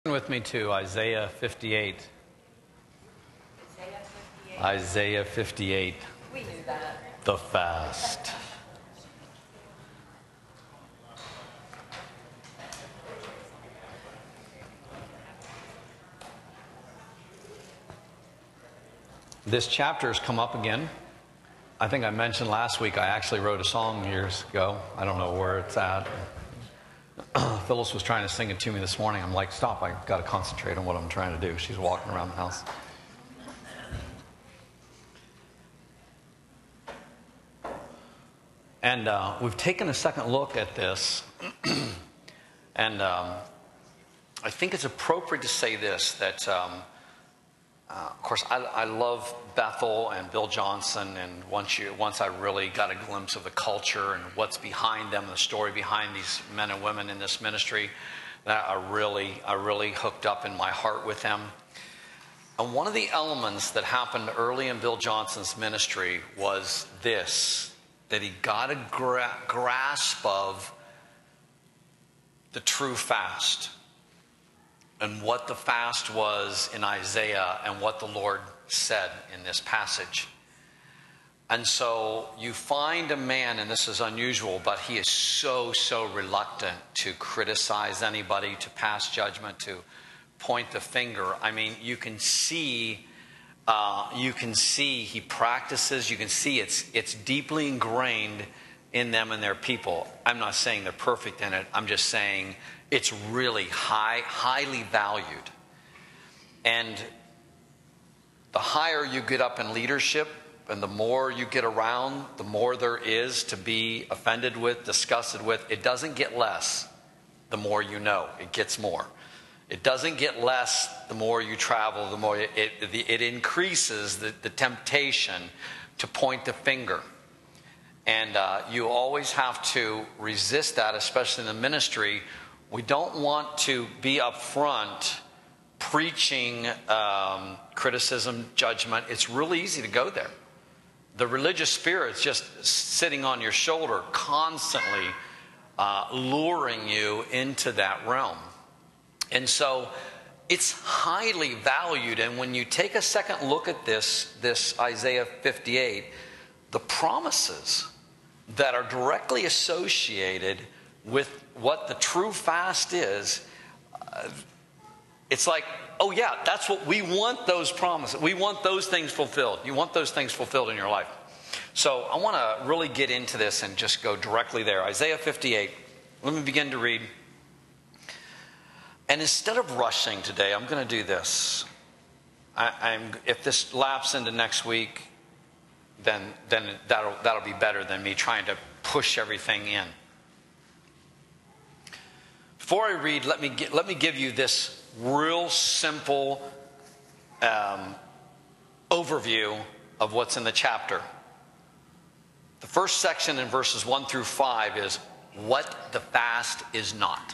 With me to Isaiah 58. Isaiah 58. We knew that. The fast. This chapter has come up again. I think I mentioned last week I actually wrote a song years ago. I don't know where it's at. Phyllis was trying to sing it to me this morning. I'm like, stop, I've got to concentrate on what I'm trying to do. She's walking around the house. And we've taken a second look at this. And I think it's appropriate to say this, that of course, I love Bethel and Bill Johnson, and once I really got a glimpse of the culture and what's behind them, the story behind these men and women in this ministry, that I really hooked up in my heart with them. And one of the elements that happened early in Bill Johnson's ministry was this, that he got a grasp of the true fast, and what the fast was in Isaiah and what the Lord said in this passage. And so you find a man, and this is unusual, but he is so reluctant to criticize anybody, to pass judgment, to point the finger. I mean, you can see he practices, you can see it's deeply ingrained in them and their people. I'm not saying they're perfect in it. I'm just saying it's really highly valued. And the higher you get up in leadership and the more you get around, the more there is to be offended with, disgusted with. It doesn't get less the more you know. It gets more. It doesn't get less the more you travel, the more it increases the temptation to point the finger. And you always have to resist that, especially in the ministry. We don't want to be up front preaching criticism, judgment. It's really easy to go there. The religious spirit's just sitting on your shoulder, constantly luring you into that realm. And so it's highly valued. And when you take a second look at this Isaiah 58, the promises that are directly associated with what the true fast is, it's like, oh yeah, that's what we want, those promises. We want those things fulfilled. You want those things fulfilled in your life. So I want to really get into this and just go directly there. Isaiah 58. Let me begin to read. And instead of rushing today, I'm going to do this. If this laps into next week, then that'll be better than me trying to push everything in. Before I read, let me give you this real simple overview of what's in the chapter. The first section in verses 1 through 5 is what the fast is not.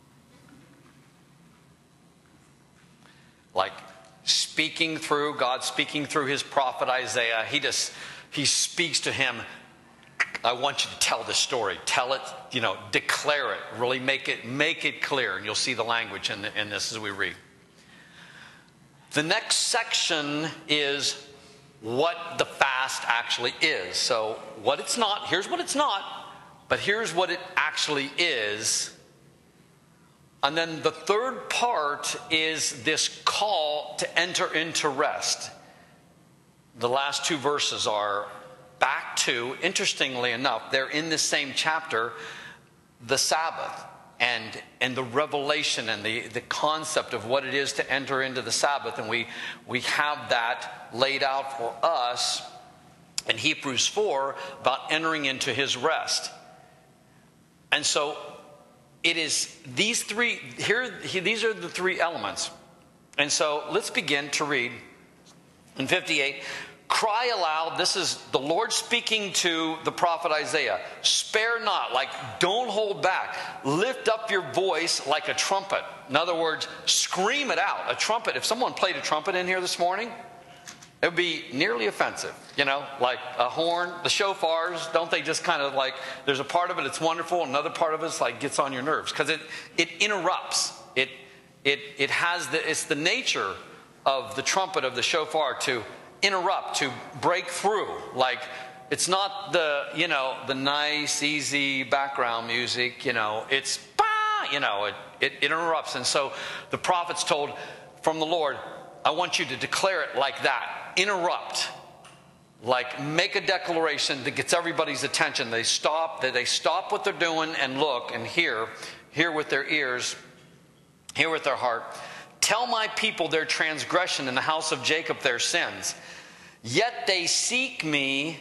Like God speaking through his prophet Isaiah, he speaks to him. I want you to tell this story. Tell it, declare it. Really make it clear. And you'll see the language in this as we read. The next section is what the fast actually is. So what it's not, here's what it's not, but here's what it actually is. And then the third part is this call to enter into rest. The last two verses are back to, interestingly enough, they're in the same chapter, the Sabbath and the revelation and the concept of what it is to enter into the Sabbath. And we have that laid out for us in Hebrews 4 about entering into his rest. And so it is these three, these are the three elements. And so let's begin to read in 58. Cry aloud. This is the Lord speaking to the prophet Isaiah. Spare not, like don't hold back. Lift up your voice like a trumpet. In other words, scream it out. A trumpet. If someone played a trumpet in here this morning, it would be nearly offensive, like a horn. The shofars, don't they just kind of like, there's a part of it that's wonderful, another part of it's like gets on your nerves because it interrupts. it's the nature of the trumpet, of the shofar, to interrupt, to break through. Like, it's not the nice, easy background music, it's, it interrupts. And so the prophet's told from the Lord, I want you to declare it like that. Interrupt. Like, make a declaration that gets everybody's attention. They stop what they're doing and look and hear with their ears, hear with their heart. Tell my people their transgression, and the house of Jacob their sins. Yet they seek me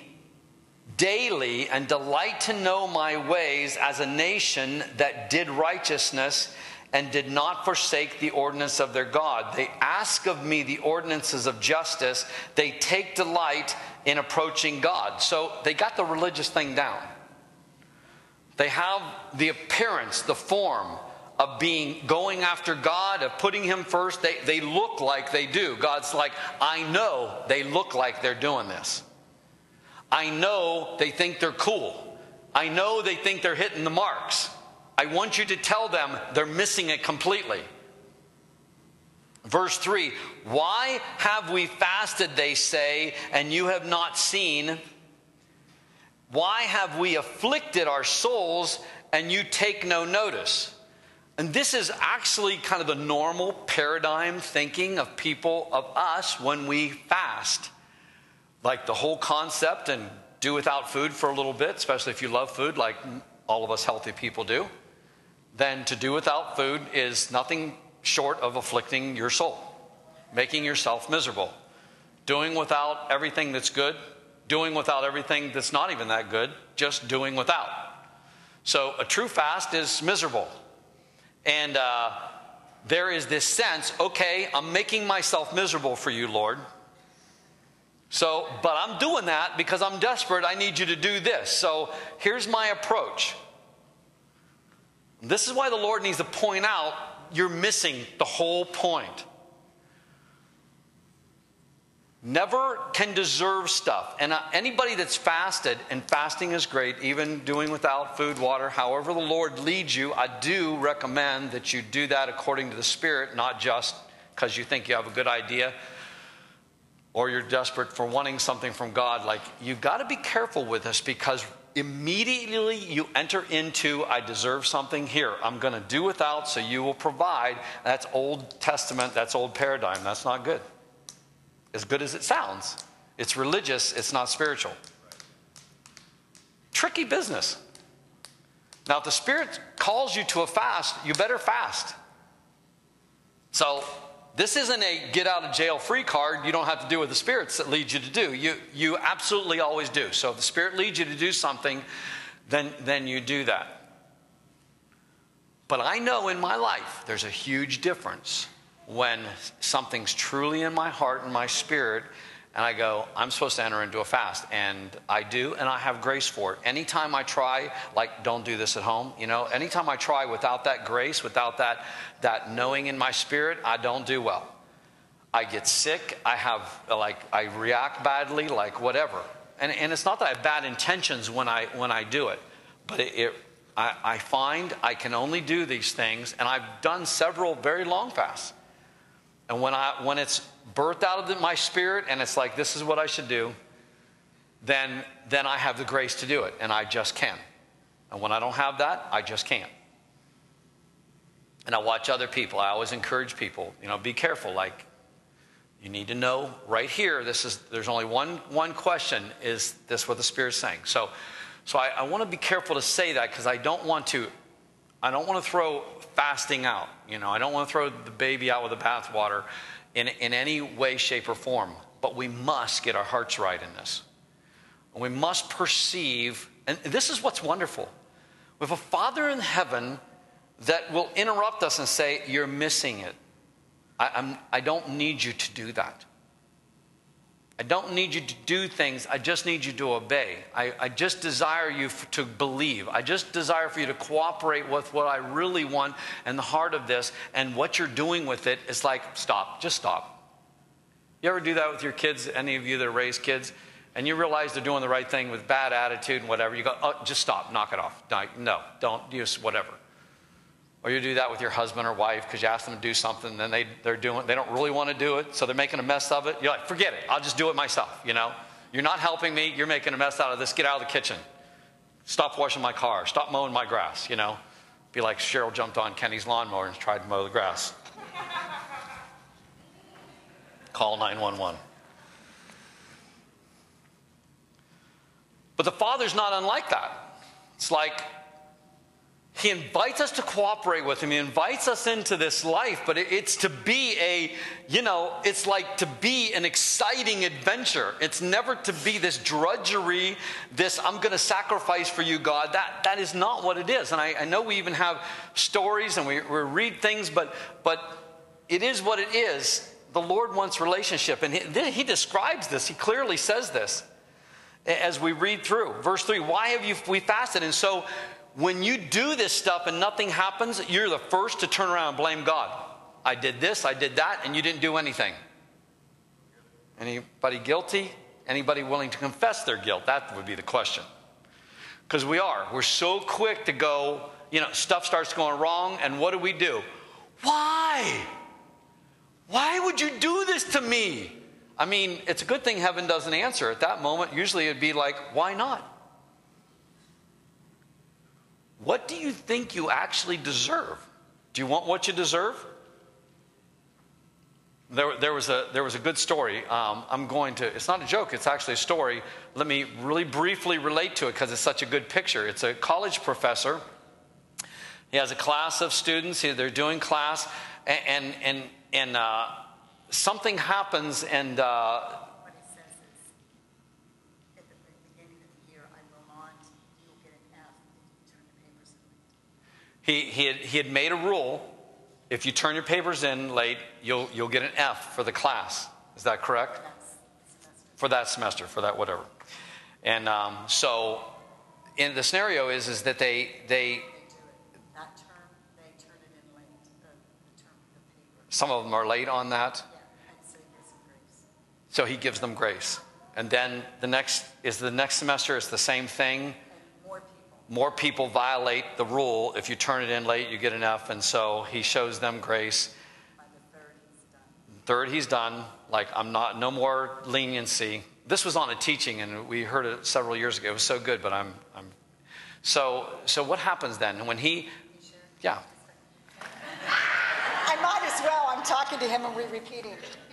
daily and delight to know my ways, as a nation that did righteousness and did not forsake the ordinance of their God. They ask of me the ordinances of justice. They take delight in approaching God. So they got the religious thing down. They have the appearance, the form of going after God, of putting him first. They look like they do. God's like, I know they look like they're doing this. I know they think they're cool. I know they think they're hitting the marks. I want you to tell them they're missing it completely. Verse 3, why have we fasted, they say, and you have not seen? Why have we afflicted our souls, and you take no notice? And this is actually kind of the normal paradigm thinking of people, of us, when we fast. Like the whole concept, and do without food for a little bit, especially if you love food like all of us healthy people do, then to do without food is nothing short of afflicting your soul, making yourself miserable. Doing without everything that's good, doing without everything that's not even that good, just doing without. So a true fast is miserable. And there is this sense, okay, I'm making myself miserable for you, Lord. So, but I'm doing that because I'm desperate. I need you to do this. So here's my approach. This is why the Lord needs to point out you're missing the whole point. Never can deserve stuff. And anybody that's fasted, and fasting is great, even doing without food, water, however the Lord leads you, I do recommend that you do that according to the Spirit, not just because you think you have a good idea or you're desperate for wanting something from God. Like, you've got to be careful with this, because immediately you enter into, I deserve something here. I'm going to do without, so you will provide. That's Old Testament. That's old paradigm. That's not good. As good as it sounds. It's religious. It's not spiritual. Tricky business. Now, if the Spirit calls you to a fast, you better fast. So this isn't a get out of jail free card. You don't have to do what the Spirit leads you to do. You absolutely always do. So if the Spirit leads you to do something, then you do that. But I know in my life there's a huge difference when something's truly in my heart and my spirit, and I go, I'm supposed to enter into a fast. And I do, and I have grace for it. Anytime I try, like, don't do this at home, anytime I try without that grace, without that knowing in my spirit, I don't do well. I get sick, I react badly, like whatever. And it's not that I have bad intentions when I do it, but I find I can only do these things, and I've done several very long fasts. And when it's birthed out of my spirit and it's like, this is what I should do, then I have the grace to do it, and I just can. And when I don't have that, I just can't. And I watch other people. I always encourage people, be careful. Like, you need to know right here, there's only one question, is this what the Spirit's saying? So I want to be careful to say that, because I don't want to throw fasting out. I don't want to throw the baby out with the bathwater in any way, shape, or form. But we must get our hearts right in this. And we must perceive, and this is what's wonderful. We have a Father in heaven that will interrupt us and say, you're missing it. I don't need you to do that. I don't need you to do things. I just need you to obey. I just desire you to believe. I just desire for you to cooperate with what I really want and the heart of this. And what you're doing with it is like, stop. Just stop. You ever do that with your kids, any of you that raise kids, and you realize they're doing the right thing with bad attitude and whatever? You go, oh, just stop. Knock it off. No, don't use whatever. Or you do that with your husband or wife because you ask them to do something, and then they don't really want to do it, so they're making a mess of it. You're like, forget it, I'll just do it myself, You're not helping me, you're making a mess out of this, get out of the kitchen. Stop washing my car, stop mowing my grass, Be like Cheryl jumped on Kenny's lawnmower and tried to mow the grass. Call 911. But the Father's not unlike that. It's like he invites us to cooperate with him. He invites us into this life, but it's to be it's like to be an exciting adventure. It's never to be this drudgery, this I'm going to sacrifice for you, God. That is not what it is. And I know we even have stories and we read things, but it is what it is. The Lord wants relationship. And he describes this. He clearly says this as we read through. Verse 3, why have we fasted? And so when you do this stuff and nothing happens, you're the first to turn around and blame God. I did this, I did that, and you didn't do anything. Anybody guilty? Anybody willing to confess their guilt? That would be the question. Because we're so quick to go, stuff starts going wrong, and what do? Why? Why would you do this to me? I mean, it's a good thing heaven doesn't answer at that moment. Usually it'd be like, why not? What do you think you actually deserve? Do you want what you deserve? There was a good story. It's not a joke, it's actually a story. Let me really briefly relate to it because it's such a good picture. It's a college professor. He has a class of students. They're doing class, and something happens, and what he says is, at the beginning of the year, I will not, you'll get an F if you turn your papers in late. He had made a rule: if you turn your papers in late, you'll get an F for the class. Is that correct? For that semester, for that whatever. And so, in the scenario is that they do it. That term, they turn it in late. The paper. Some of them are late on that. Yeah, and so he gives them grace. So he gives them grace. And then the next semester is the same thing. And More people violate the rule. If you turn it in late, you get an F. And so he shows them grace. By the third, he's done. Third, he's done. Like, no more leniency. This was on a teaching, and we heard it several years ago. It was so good, but So what happens then when he? You sure? Yeah. I might as well. I'm talking to him and we're repeating.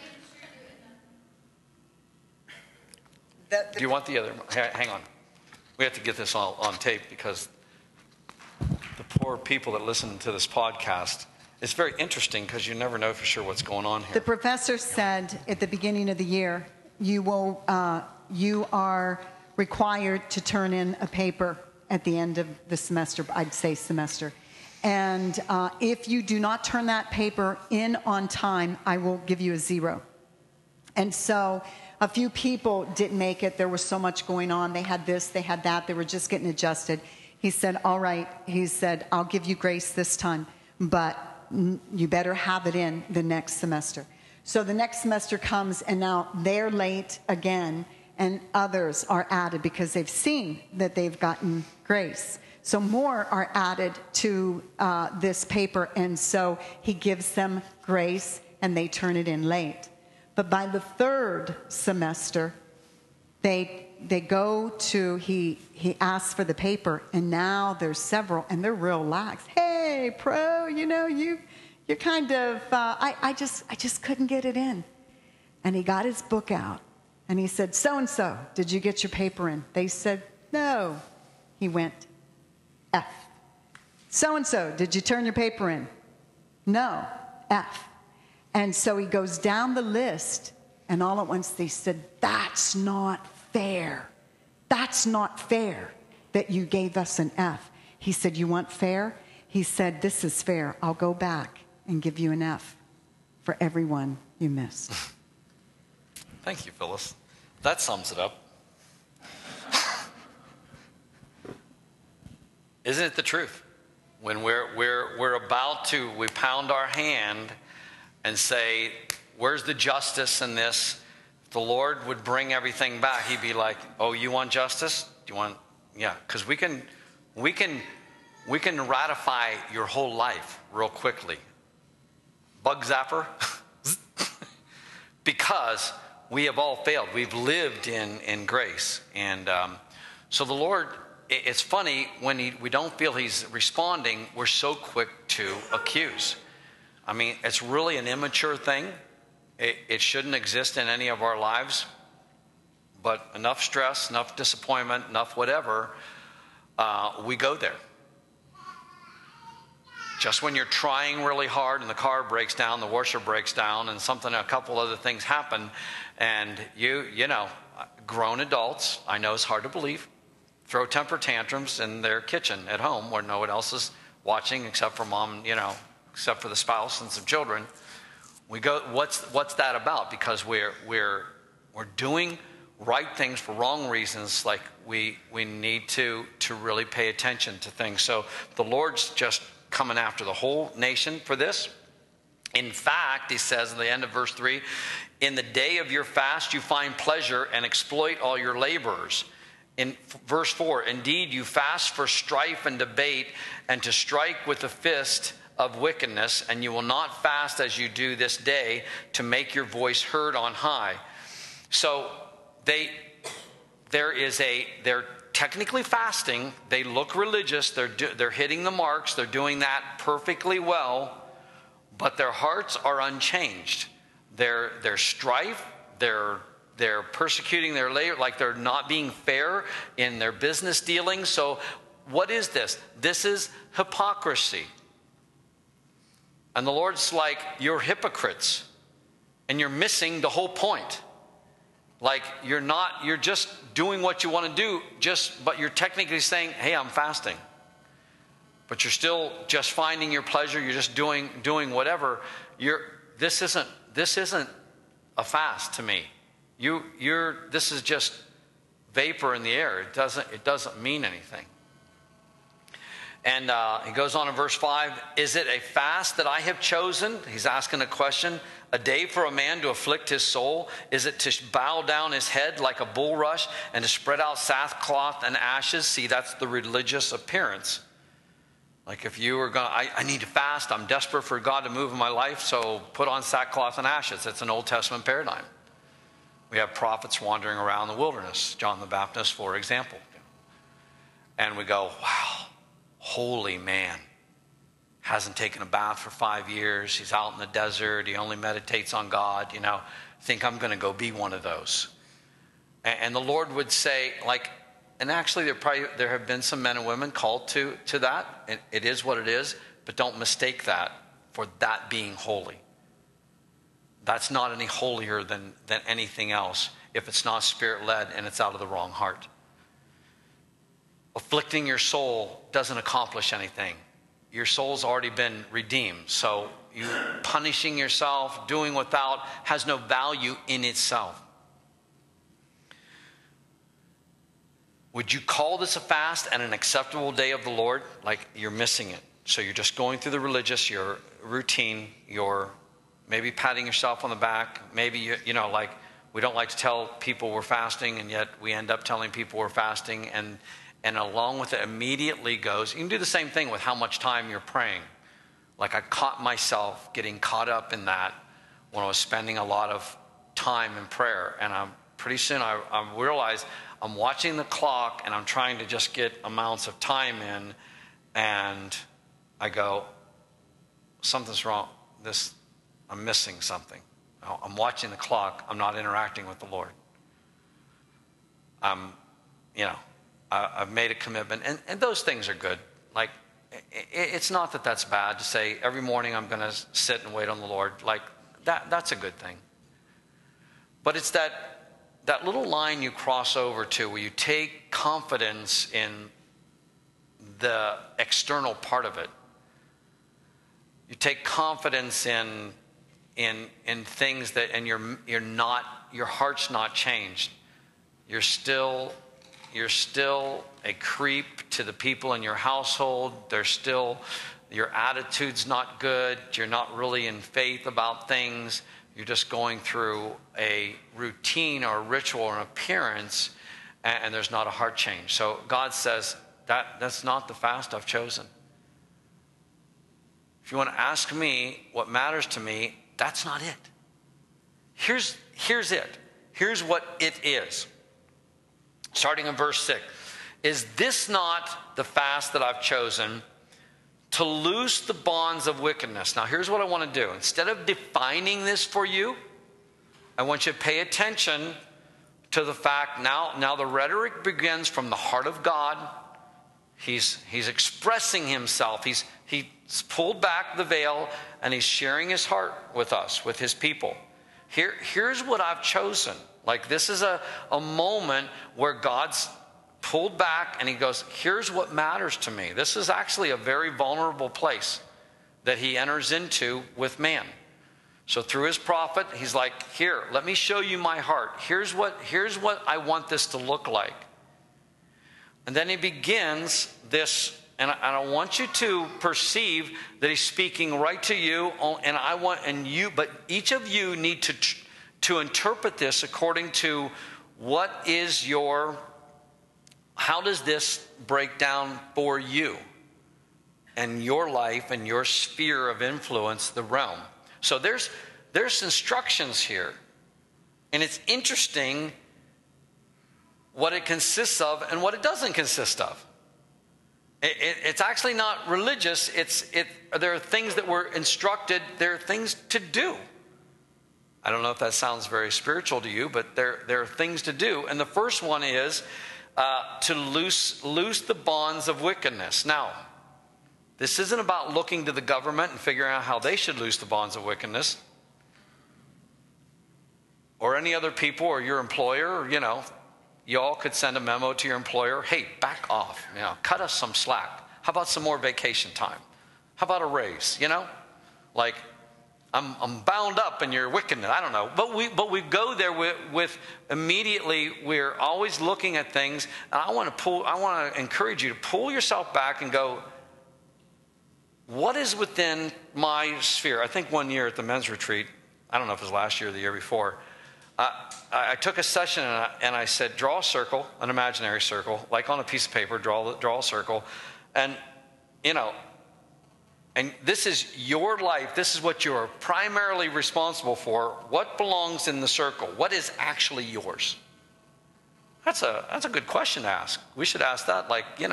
Do you want the other? Hang on. We have to get this all on tape because the poor people that listen to this podcast, it's very interesting because you never know for sure what's going on here. The professor said at the beginning of the year, you are required to turn in a paper at the end of the semester, I'd say semester. And if you do not turn that paper in on time, I will give you a 0. And so a few people didn't make it. There was so much going on. They had this, they had that. They were just getting adjusted. He said, all right. He said, I'll give you grace this time, but you better have it in the next semester. So the next semester comes, and now they're late again, and others are added because they've seen that they've gotten grace. So more are added to this paper, and so he gives them grace, and they turn it in late. But by the third semester, they go to, he asks for the paper, and now there's several, and they're real lax. Hey, pro, you're kind of, I just couldn't get it in. And he got his book out, and he said, so-and-so, did you get your paper in? They said, no. He went, F. So-and-so, did you turn your paper in? No, F. And so he goes down the list, and all at once they said, that's not fair. That's not fair that you gave us an F. He said, you want fair? He said, this is fair. I'll go back and give you an F for everyone you missed. Thank you, Phyllis. That sums it up. Isn't it the truth? When we're about to, we pound our hand and say, where's the justice in this? If the Lord would bring everything back, he'd be like, oh, you want justice? Do you want, yeah, because we can we can ratify your whole life real quickly. Bug zapper. Because we have all failed. We've lived in grace. And so the Lord, it's funny, when we don't feel he's responding, we're so quick to accuse. I mean, it's really an immature thing. It shouldn't exist in any of our lives. But enough stress, enough disappointment, enough whatever, we go there. Just when you're trying really hard and the car breaks down, the washer breaks down, and a couple other things happen, and you know, grown adults, I know it's hard to believe, throw temper tantrums in their kitchen at home where no one else is watching except for mom, you know, except for the spouse and some children. We go, what's that about? Because we're doing right things for wrong reasons. Like we need to really pay attention to things. So the Lord's just coming after the whole nation for this. In fact, he says at the end of verse 3, in the day of your fast you find pleasure and exploit all your laborers. In verse 4, indeed you fast for strife and debate and to strike with the fist of wickedness, and you will not fast as you do this day to make your voice heard on high. So they're technically fasting. They look religious. They're hitting the marks. They're doing that perfectly well, but their hearts are unchanged. They're strife. They're persecuting their labor, like they're not being fair in their business dealings. So what is this? This is hypocrisy. And the Lord's like, you're hypocrites, and you're missing the whole point. Like you're just doing what you want to do, but you're technically saying, hey, I'm fasting. But you're still just finding your pleasure. You're just doing whatever. This isn't a fast to me. This is just vapor in the air. It doesn't mean anything. And he goes on in verse 5, is it a fast that I have chosen? He's asking a question. A day for a man to afflict his soul? Is it to bow down his head like a bulrush and to spread out sackcloth and ashes? See, that's the religious appearance. Like if you were going to, I need to fast. I'm desperate for God to move in my life, so put on sackcloth and ashes. It's an Old Testament paradigm. We have prophets wandering around the wilderness, John the Baptist, for example. And we go, wow, holy man. Hasn't taken a bath for 5 years. He's out in the desert. He only meditates on God. You know, think I'm going to go be one of those. And the Lord would say, like, and actually there have been some men and women called to that. And it is what it is. But don't mistake that for that being holy. That's not any holier than anything else if it's not spirit-led and it's out of the wrong heart. Afflicting your soul doesn't accomplish anything. Your soul's already been redeemed. So you punishing yourself, doing without, has no value in itself. Would you call this a fast and an acceptable day of the Lord? Like you're missing it. So you're just going through the religious, your routine, you're maybe patting yourself on the back. Maybe, you know, like we don't like to tell people we're fasting, and yet we end up telling people we're fasting. And along with it immediately goes, you can do the same thing with how much time you're praying. Like I caught myself getting caught up in that when I was spending a lot of time in prayer. And pretty soon I realized I'm watching the clock and I'm trying to just get amounts of time in. And I go, something's wrong. I'm missing something. I'm watching the clock. I'm not interacting with the Lord. I've made a commitment, and those things are good. Like, it's not that that's bad to say every morning I'm going to sit and wait on the Lord. Like, that's a good thing. But it's that little line you cross over to where you take confidence in the external part of it. You take confidence in things that, and your heart's not changed. You're still a creep to the people in your household. Your attitude's not good. You're not really in faith about things. You're just going through a routine or a ritual or an appearance, and there's not a heart change. So God says, that's not the fast I've chosen. If you want to ask me what matters to me, that's not it. Here's it. Here's what it is. Starting in verse 6. Is this not the fast that I've chosen, to loose the bonds of wickedness? Now here's what I want to do. Instead of defining this for you, I want you to pay attention to the fact now the rhetoric begins from the heart of God. He's expressing himself. He's pulled back the veil and he's sharing his heart with us, with his people. Here's what I've chosen. Like, this is a moment where God's pulled back and he goes, here's what matters to me. This is actually a very vulnerable place that he enters into with man. So through his prophet, he's like, here, let me show you my heart. Here's what I want this to look like. And then he begins this, and I want you to perceive that he's speaking right to you, but each of you need to interpret this according to how does this break down for you and your life and your sphere of influence, the realm. So there's instructions here, and it's interesting what it consists of and what it doesn't consist of. It's actually not religious. There are things that we're instructed. There are things to do. I don't know if that sounds very spiritual to you, but there are things to do. And the first one is to loose the bonds of wickedness. Now, this isn't about looking to the government and figuring out how they should loose the bonds of wickedness, or any other people, or your employer. You all could send a memo to your employer. Hey, back off. Cut us some slack. How about some more vacation time? How about a raise? Like, I'm bound up in your wickedness. I don't know. But we go there with immediately, we're always looking at things. And I want to encourage you to pull yourself back and go, what is within my sphere? I think one year at the men's retreat, I don't know if it was last year or the year before, I took a session and I said, draw a circle, an imaginary circle, like on a piece of paper, draw a circle. And, and this is your life. This is what you're primarily responsible for. What belongs in the circle? What is actually yours? That's a good question to ask. We should ask that,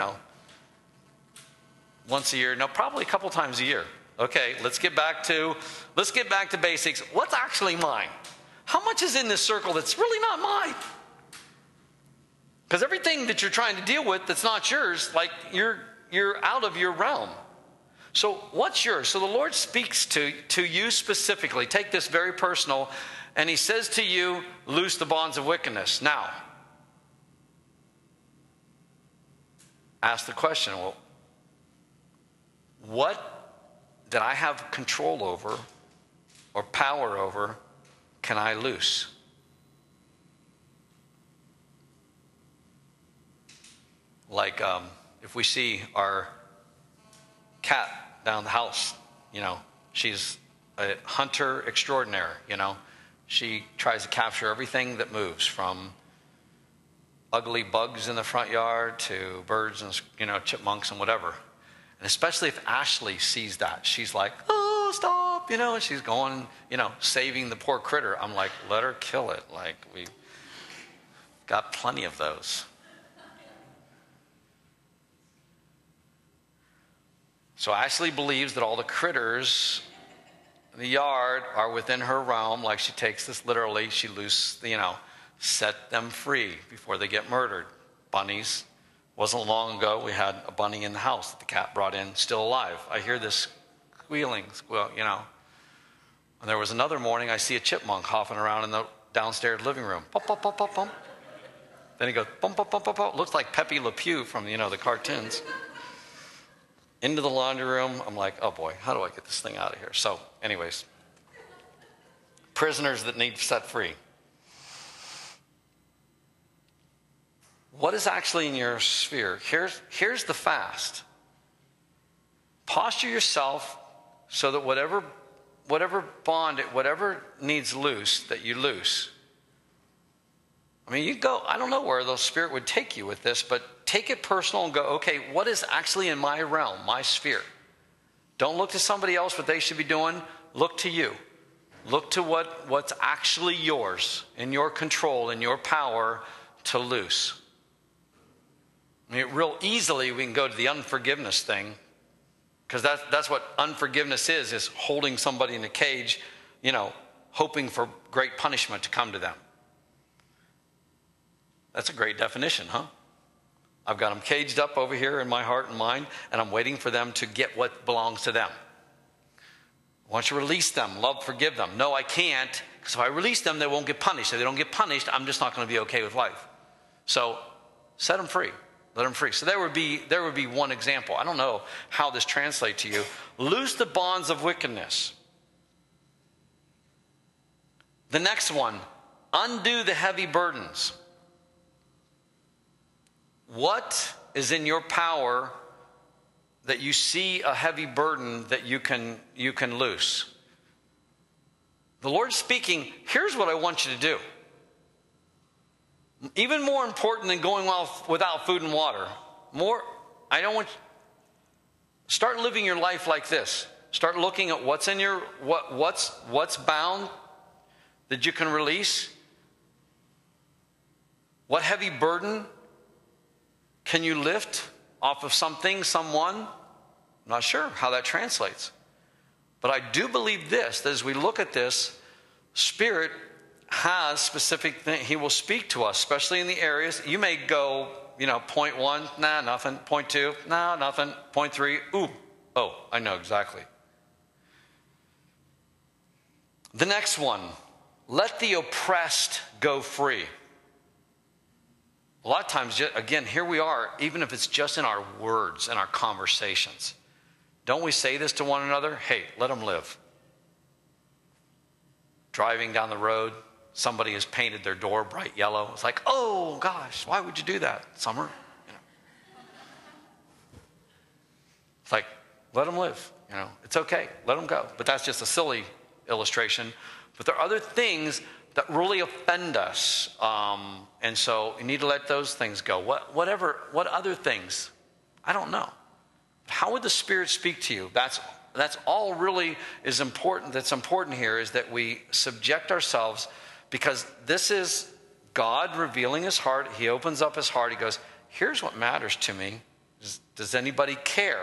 once a year. No, probably a couple times a year. Okay, let's get back to basics. What's actually mine? How much is in this circle that's really not mine? Because everything that you're trying to deal with that's not yours, like you're out of your realm. So what's yours? So the Lord speaks to you specifically. Take this very personal, and he says to you, loose the bonds of wickedness. Now, ask the question, well, what that I have control over or power over can I loose? Like if we see our cat down the house, she's a hunter extraordinaire, She tries to capture everything that moves, from ugly bugs in the front yard to birds and, chipmunks and whatever. And especially if Ashley sees that, she's like, oh, stop, and she's going, saving the poor critter. I'm like, let her kill it. Like, we got plenty of those. So Ashley believes that all the critters in the yard are within her realm. Like, she takes this literally. She set them free before they get murdered. Bunnies. Wasn't long ago, we had a bunny in the house that the cat brought in, still alive. I hear this squeal, And there was another morning, I see a chipmunk hopping around in the downstairs living room. Bump, bump, bump, bump, bump. Then he goes, bump, bump, bump, bump, bump. Looks like Pepe Le Pew from, the cartoons. Into the laundry room. I'm like, oh boy, how do I get this thing out of here? So, anyways, prisoners that need set free. What is actually in your sphere? Here's the fast. Posture yourself so that whatever bond, whatever needs loose, that you loose. I mean, you go, I don't know where the Spirit would take you with this, but take it personal and go, okay, what is actually in my realm, my sphere? Don't look to somebody else what they should be doing. Look to you. Look to what's actually yours, in your control, in your power to loose. I mean, real easily we can go to the unforgiveness thing, because that's what unforgiveness is holding somebody in a cage, hoping for great punishment to come to them. That's a great definition, huh? I've got them caged up over here in my heart and mind, and I'm waiting for them to get what belongs to them. I want you to release them, love, forgive them. No, I can't, because if I release them, they won't get punished. If they don't get punished, I'm just not going to be okay with life. So set them free. Let them free. So there would be one example. I don't know how this translates to you. Loose the bonds of wickedness. The next one, undo the heavy burdens. What is in your power that you see a heavy burden that you can loose? The Lord's speaking, here's what I want you to do. Even more important than going off without food and water. Start living your life like this. Start looking at what's in your, what's bound that you can release. What heavy burden can you lift off of something, someone? I'm not sure how that translates. But I do believe this, that as we look at this, Spirit has specific things. He will speak to us, especially in the areas. You may go, point 1, nah, nothing. Point 2, nah, nothing. Point 3, ooh, oh, I know exactly. The next one, let the oppressed go free. A lot of times, again, here we are, even if it's just in our words and our conversations. Don't we say this to one another? Hey, let them live. Driving down the road, somebody has painted their door bright yellow. It's like, oh gosh, why would you do that, Summer? It's like, let them live. It's okay. Let them go. But that's just a silly illustration. But there are other things that really offend us. And so you need to let those things go. What other things? I don't know. How would the Spirit speak to you? That's all really is important. That's important here is that we subject ourselves, because this is God revealing his heart. He opens up his heart. He goes, here's what matters to me. Does anybody care?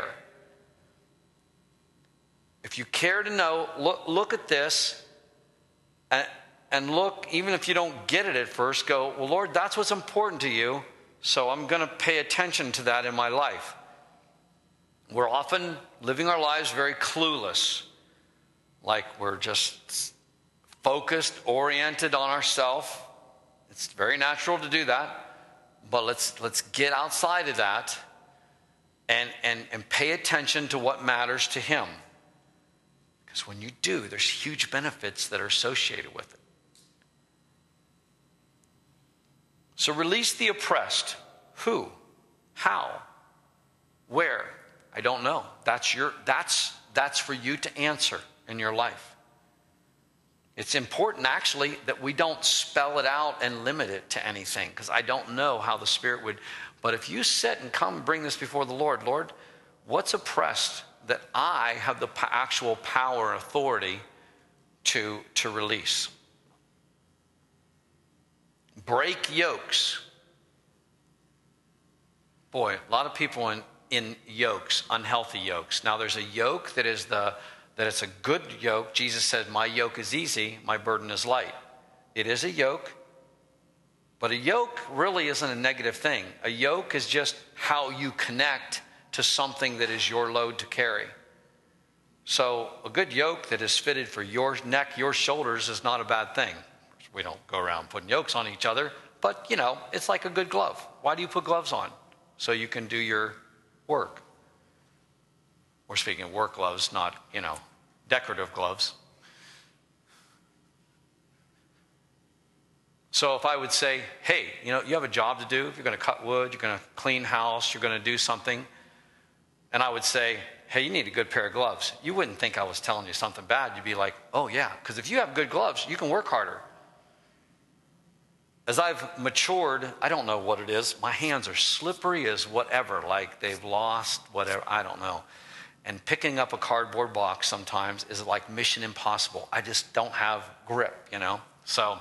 If you care to know, look at this and look, even if you don't get it at first, go, well, Lord, that's what's important to you, so I'm going to pay attention to that in my life. We're often living our lives very clueless, like we're just focused, oriented on ourselves. It's very natural to do that, but let's get outside of that and pay attention to what matters to him. Because when you do, there's huge benefits that are associated with it. So release the oppressed. Who? How? Where? I don't know. That's for you to answer in your life. It's important actually that we don't spell it out and limit it to anything, because I don't know how the Spirit would. But if you sit and come and bring this before the Lord, Lord, what's oppressed that I have the actual power and authority to release? Break yokes. Boy, a lot of people in yokes, unhealthy yokes. Now there's a yoke that it's a good yoke. Jesus said, my yoke is easy, my burden is light. It is a yoke, but a yoke really isn't a negative thing. A yoke is just how you connect to something that is your load to carry. So a good yoke that is fitted for your neck, your shoulders is not a bad thing. We don't go around putting yokes on each other, but it's like a good glove. Why do you put gloves on? So you can do your work. We're speaking of work gloves, not, decorative gloves. So if I would say, hey, you have a job to do. If you're going to cut wood, you're going to clean house, you're going to do something. And I would say, hey, you need a good pair of gloves. You wouldn't think I was telling you something bad. You'd be like, oh yeah, because if you have good gloves, you can work harder. as I've matured, I don't know what it is. My hands are slippery as whatever, like they've lost whatever, I don't know. And picking up a cardboard box sometimes is like mission impossible. I just don't have grip, you know? So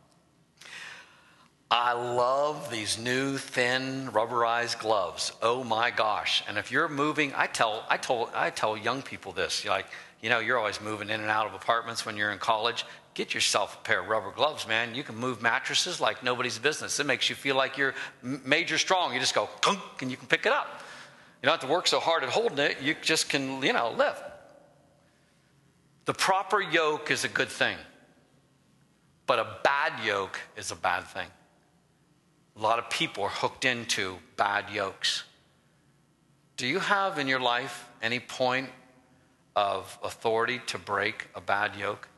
I love these new thin rubberized gloves. Oh my gosh. And if you're moving, I tell young people this, like, you know, you're always moving in and out of apartments when you're in college. Get yourself a pair of rubber gloves, man. You can move mattresses like nobody's business. It makes you feel like you're major strong. You just go, clunk, and you can pick it up. You don't have to work so hard at holding it. You just can, you know, lift. The proper yoke is a good thing. But a bad yoke is a bad thing. A lot of people are hooked into bad yokes. Do you have in your life any point of authority to break a bad yoke?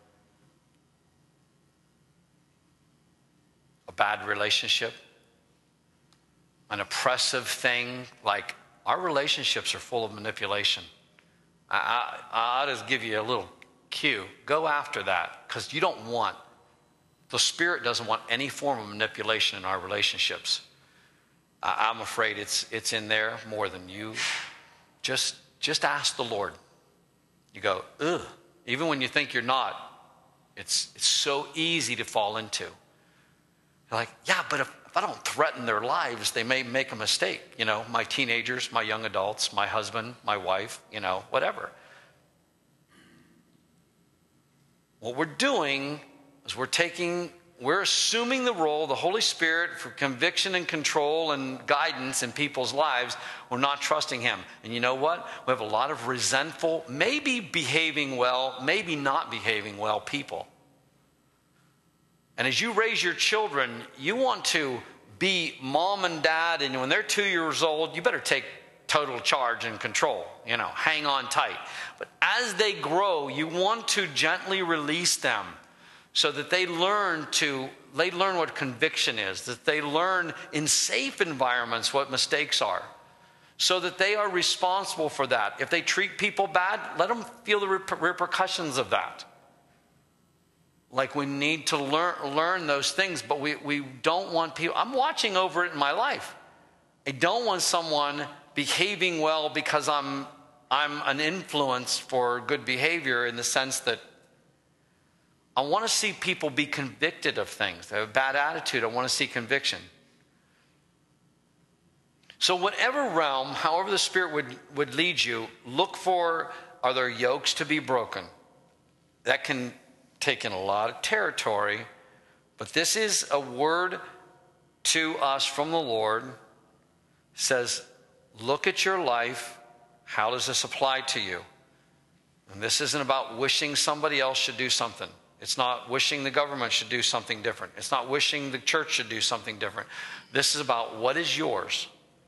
A bad relationship? An oppressive thing? Like, our relationships are full of manipulation. I'll just give you a little cue. Go after that, because you don't want, the Spirit doesn't want any form of manipulation in our relationships. I'm afraid it's in there more than you. Just ask the Lord. You go, ugh. Even when you think you're not, it's so easy to fall into. You're like, yeah, but if I don't threaten their lives, they may make a mistake. You know, my teenagers, my young adults, my husband, my wife, you know, whatever. What we're doing is we're assuming the role of the Holy Spirit for conviction and control and guidance in people's lives. We're not trusting Him. And you know what? We have a lot of resentful, maybe behaving well, maybe not behaving well people. And as you raise your children, you want to be mom and dad, and when they're 2 years old, you better take total charge and control, you know, hang on tight. But as they grow, you want to gently release them so that they learn what conviction is, that they learn in safe environments what mistakes are, so that they are responsible for that. If they treat people bad, let them feel the repercussions of that. Like, we need to learn those things, but we don't want people. I'm watching over it in my life. I don't want someone behaving well because I'm an influence for good behavior, in the sense that I want to see people be convicted of things. They have a bad attitude. I want to see conviction. So whatever realm, however the Spirit would lead you, look for, are there yokes to be broken? That can take in a lot of territory, but this is a word to us from the Lord. It says, look at your life. How does this apply to you? And this isn't about wishing somebody else should do something. It's not wishing the government should do something different. It's not wishing the church should do something different. This is about what is yours.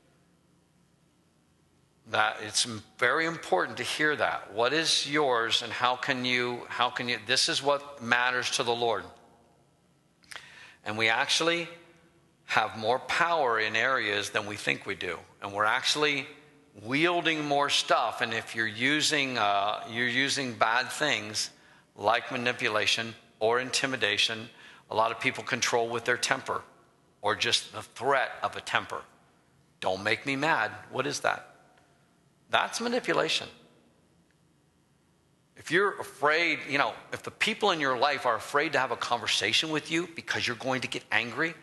That it's very important to hear that. What is yours, and how can you, this is what matters to the Lord. And we actually have more power in areas than we think we do. And we're actually wielding more stuff. And if you're using bad things like manipulation or intimidation, a lot of people control with their temper, or just the threat of a temper. Don't make me mad. What is that? That's manipulation. If you're afraid, you know, if the people in your life are afraid to have a conversation with you because you're going to get angry,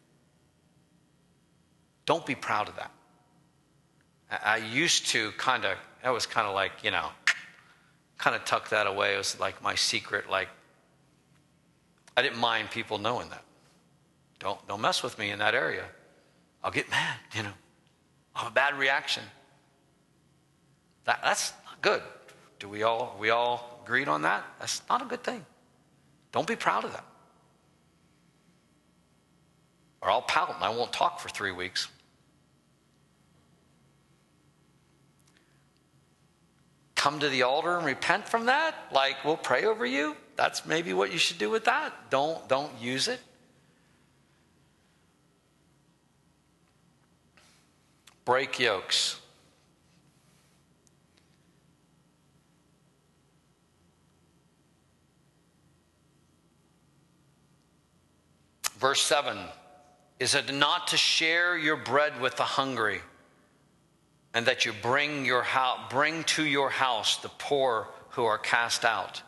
don't be proud of that. I used to that was kind of like, you know, kind of tuck that away. It was like my secret, like, I didn't mind people knowing that. Don't mess with me in that area. I'll get mad, you know. I'll have a bad reaction. That's not good. Do we all agreed on that? That's not a good thing. Don't be proud of that. Or I'll pout and I won't talk for 3 weeks. Come to the altar and repent from that? Like, we'll pray over you? That's maybe what you should do with that. Don't use it. Break yokes. Verse 7, is it not to share your bread with the hungry, and that you bring to your house the poor who are cast out?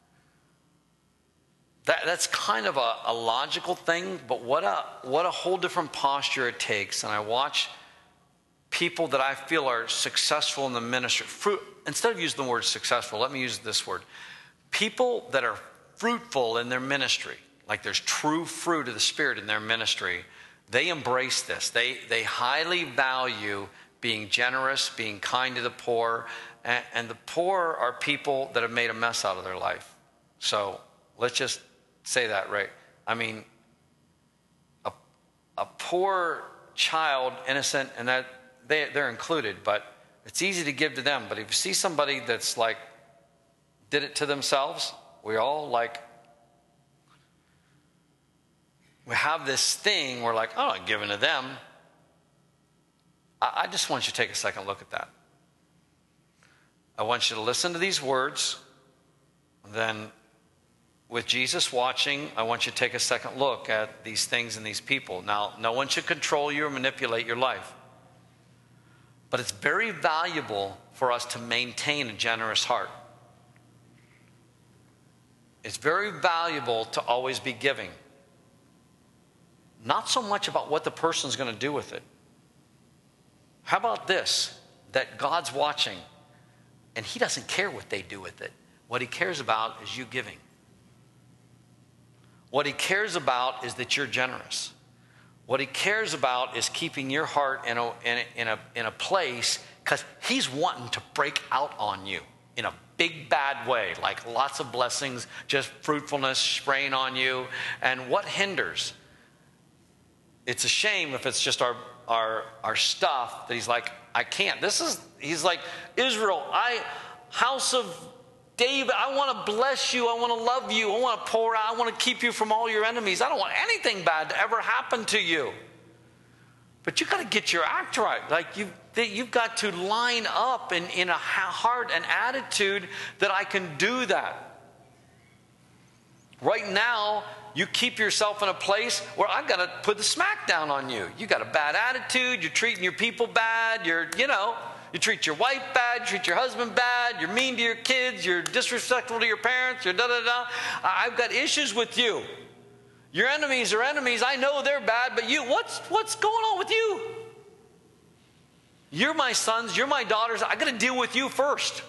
That's kind of a logical thing, but what a whole different posture it takes. And I watch people that I feel are successful in the ministry. Instead of using the word successful, let me use this word. People that are fruitful in their ministry, like there's true fruit of the Spirit in their ministry, they embrace this. They highly value being generous, being kind to the poor. And the poor are people that have made a mess out of their life. So let's just say that, right? I mean, a poor child, innocent, and that they're included, but it's easy to give to them. But if you see somebody that's like did it to themselves, we have this thing, we're like, oh, I'm giving to them. I just want you to take a second look at that. I want you to listen to these words. Then, with Jesus watching, I want you to take a second look at these things and these people. Now, no one should control you or manipulate your life. But it's very valuable for us to maintain a generous heart. It's very valuable to always be giving. Not so much about what the person's going to do with it. How about this? That God's watching, and He doesn't care what they do with it. What He cares about is you giving. What He cares about is that you're generous. What He cares about is keeping your heart in a place, because He's wanting to break out on you in a big bad way, like lots of blessings, just fruitfulness spraying on you. And what hinders? It's a shame if it's just our stuff that He's like, I can't. He's like, Israel, house of David, I want to bless you. I want to love you. I want to pour out. I want to keep you from all your enemies. I don't want anything bad to ever happen to you. But you've got to get your act right. Like you've got to line up in a heart and attitude that I can do that. Right now, you keep yourself in a place where I've got to put the smack down on you. You got a bad attitude. You're treating your people bad. You treat your wife bad, you treat your husband bad, you're mean to your kids, you're disrespectful to your parents, you're da-da-da. I've got issues with you. Your enemies are enemies. I know they're bad, but you, what's going on with you? You're my sons, you're my daughters. I got to deal with you first.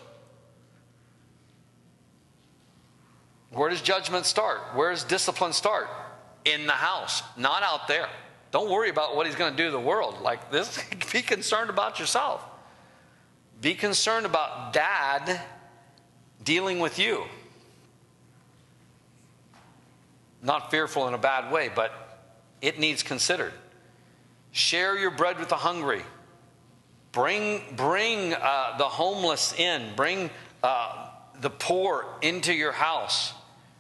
Where does judgment start? Where does discipline start? In the house, not out there. Don't worry about what He's going to do to the world. Like this, be concerned about yourself. Be concerned about Dad dealing with you. Not fearful in a bad way, but it needs considered. Share your bread with the hungry. Bring the homeless in. Bring the poor into your house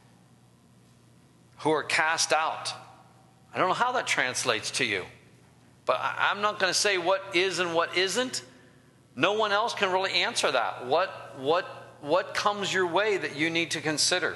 who are cast out. I don't know how that translates to you, but I'm not going to say what is and what isn't. No one else can really answer that. What comes your way that you need to consider?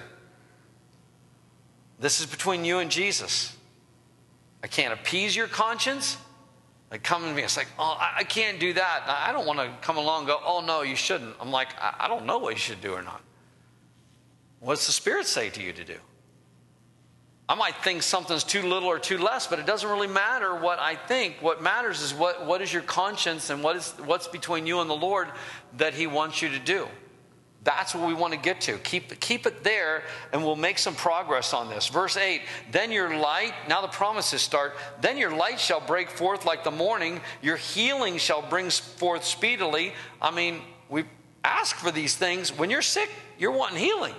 This is between you and Jesus. I can't appease your conscience. Like come to me, it's like, oh, I can't do that. I don't want to come along and go, oh no, you shouldn't. I'm like, I don't know what you should do or not. What does the Spirit say to you to do? I might think something's too little or too less, but it doesn't really matter what I think. What matters is what is your conscience and what's between you and the Lord that He wants you to do. That's what we want to get to. Keep it there, and we'll make some progress on this. Verse 8, then your light, now the promises start, then your light shall break forth like the morning, your healing shall bring forth speedily. I mean, we ask for these things. When you're sick, you're wanting healing.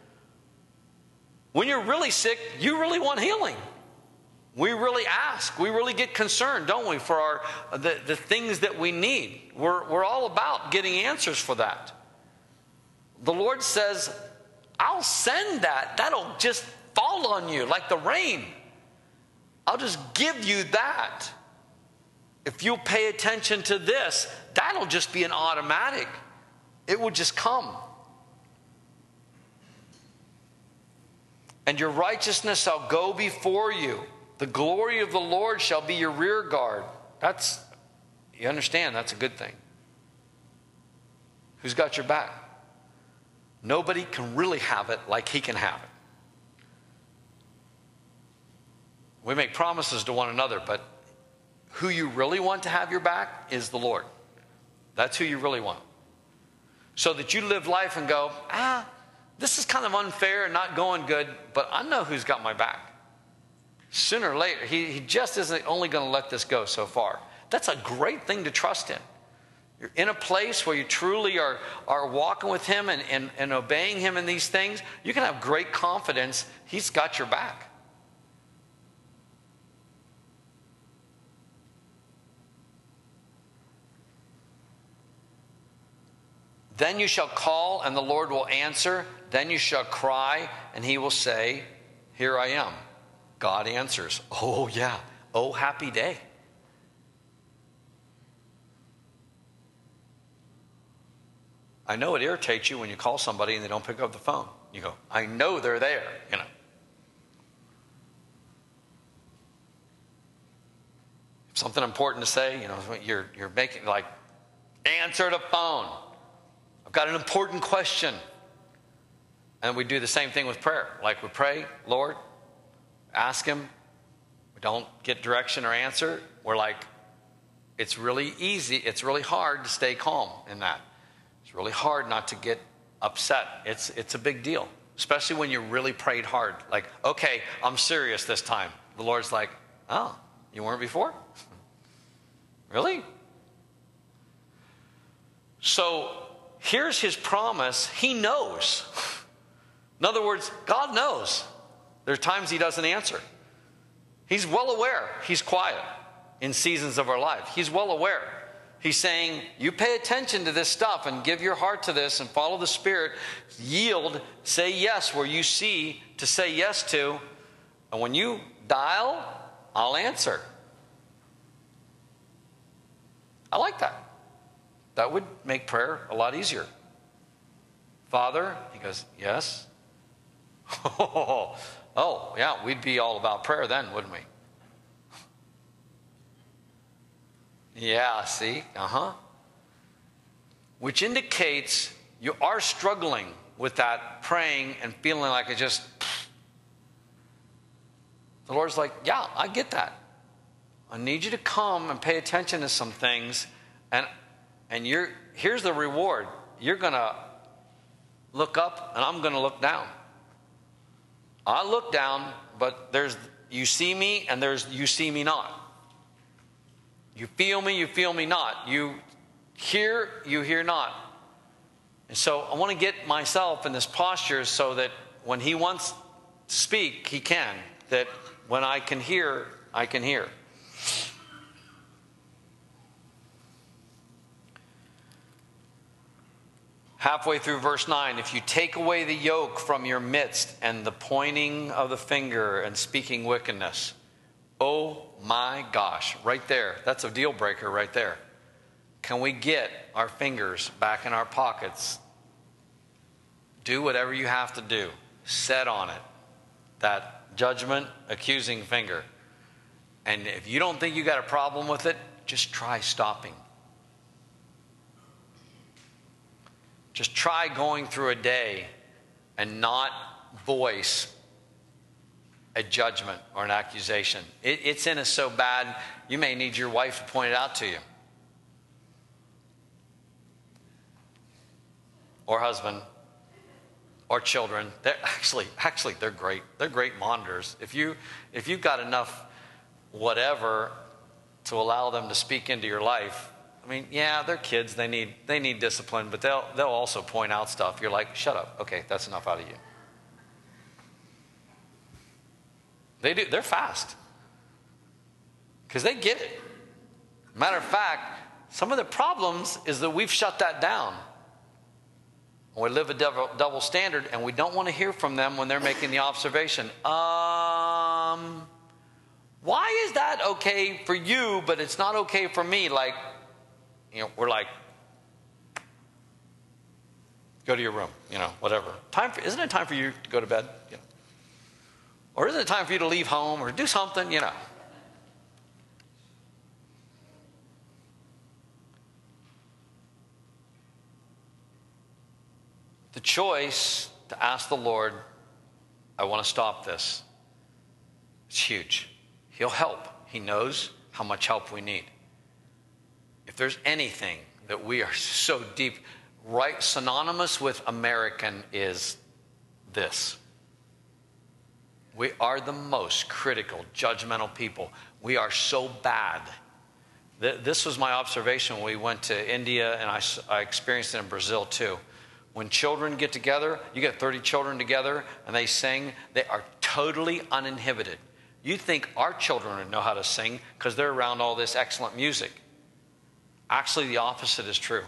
When you're really sick, you really want healing. We really ask. We really get concerned, don't we, for the things that we need. We're all about getting answers for that. The Lord says, I'll send that. That'll just fall on you like the rain. I'll just give you that. If you'll pay attention to this, that'll just be an automatic. It will just come. And your righteousness shall go before you. The glory of the Lord shall be your rear guard. You understand, that's a good thing. Who's got your back? Nobody can really have it like he can have it. We make promises to one another, but who you really want to have your back is the Lord. That's who you really want. So that you live life and go, this is kind of unfair and not going good, but I know who's got my back. Sooner or later, he just isn't only going to let this go so far. That's a great thing to trust in. You're in a place where you truly are walking with him and obeying him in these things. You can have great confidence he's got your back. Then you shall call, and the Lord will answer. Then you shall cry, and he will say, here I am. God answers. Oh, yeah. Oh, happy day. I know it irritates you when you call somebody and they don't pick up the phone. You go, I know they're there, you know. Something important to say, you know, you're making, like, answer the phone. I've got an important question. And we do the same thing with prayer. Like, we pray, Lord, ask him. We don't get direction or answer. We're like, it's really easy. It's really hard to stay calm in that. It's really hard not to get upset. It's a big deal, especially when you really prayed hard. Like, okay, I'm serious this time. The Lord's like, oh, you weren't before? Really? So here's his promise. He knows. In other words, God knows. There are times he doesn't answer. He's well aware. He's quiet in seasons of our life. He's well aware. He's saying, you pay attention to this stuff and give your heart to this and follow the Spirit. Yield, say yes where you see to say yes to. And when you dial, I'll answer. I like that. That would make prayer a lot easier. Father, he goes, yes. Oh, yeah, we'd be all about prayer then, wouldn't we? Yeah, see? Which indicates you are struggling with that praying and feeling like it just... The Lord's like, yeah, I get that. I need you to come and pay attention to some things. And here's the reward. You're going to look up and I'm going to look down. I look down, but there's you see me and there's you see me not. You feel me not. You hear not. And so I want to get myself in this posture so that when he wants to speak, he can. That when I can hear, I can hear. Halfway through verse 9, if you take away the yoke from your midst and the pointing of the finger and speaking wickedness, oh my gosh, right there. That's a deal breaker right there. Can we get our fingers back in our pockets? Do whatever you have to do. Set on it. That judgment, accusing finger. And if you don't think you got a problem with it, just try stopping. Just try going through a day and not voice a judgment or an accusation. It's in us so bad, you may need your wife to point it out to you. Or husband. Or children. They're actually they're great. They're great monitors. If you've got enough whatever to allow them to speak into your life, I mean, yeah, they're kids. They need discipline, but they'll also point out stuff. You're like, shut up. Okay, that's enough out of you. They're fast. Because they get it. Matter of fact, some of the problems is that we've shut that down. We live a double standard, and we don't want to hear from them when they're making the observation. Why is that okay for you, but it's not okay for me? Like, we're like, go to your room, whatever. Isn't it time for you to go to bed? Or isn't it time for you to leave home or do something, you know? The choice to ask the Lord, I want to stop this, it's huge. He'll help. He knows how much help we need. If there's anything that we are so deep, right, synonymous with American is this. We are the most critical, judgmental people. We are so bad. This was my observation when we went to India, and I experienced it in Brazil too. When children get together, you get 30 children together, and they sing, they are totally uninhibited. You think our children would know how to sing because they're around all this excellent music. Actually, the opposite is true.